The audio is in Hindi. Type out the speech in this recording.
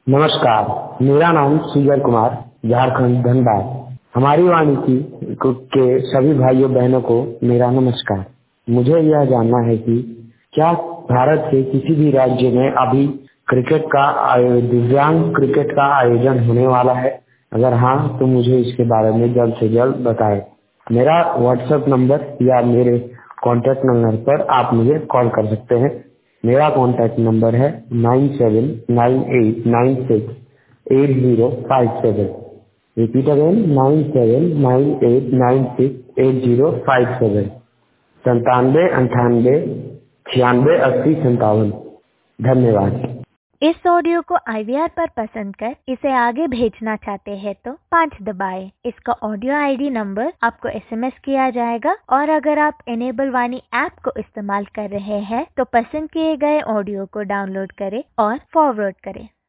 नमस्कार, मेरा नाम सुजय कुमार, झारखंड धनबाद। हमारी वाणी के सभी भाइयों बहनों को मेरा नमस्कार। मुझे यह जानना है कि क्या भारत के किसी भी राज्य में अभी दिव्यांग क्रिकेट का आयोजन होने वाला है? अगर हाँ, तो मुझे इसके बारे में जल्द से जल्द बताएं। मेरा व्हाट्सएप नंबर या मेरे कॉन्टैक्ट नंबर पर आप मुझे कॉल कर सकते हैं। मेरा कॉन्टैक्ट नंबर है 9798968057। Repeat again 9798968057। 9798968057। धन्यवाद। इस ऑडियो को IVR पर पसंद कर इसे आगे भेजना चाहते हैं तो 5 दबाएं। इसका ऑडियो ID नंबर आपको SMS किया जाएगा और अगर आप इनेबल वाणी ऐप को इस्तेमाल कर रहे हैं तो पसंद किए गए ऑडियो को डाउनलोड करें और फॉरवर्ड करें।